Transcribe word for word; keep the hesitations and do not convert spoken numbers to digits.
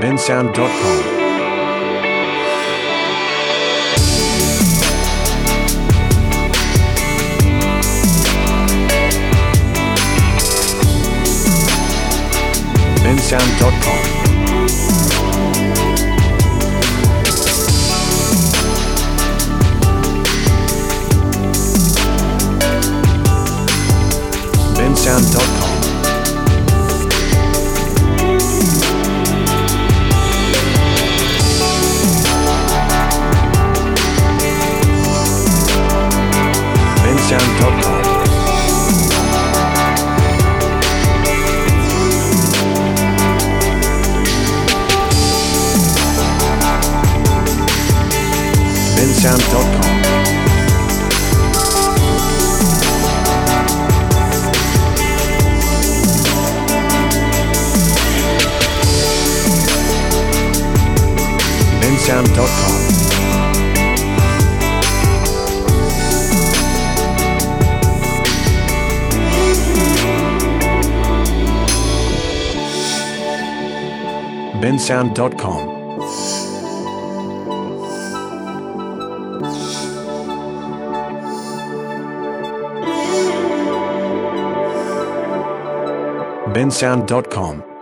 bensound dot com. bensound dot com. bensound dot com. bensound dot com. bensound dot com. bensound dot com. bensound dot com. bensound dot com.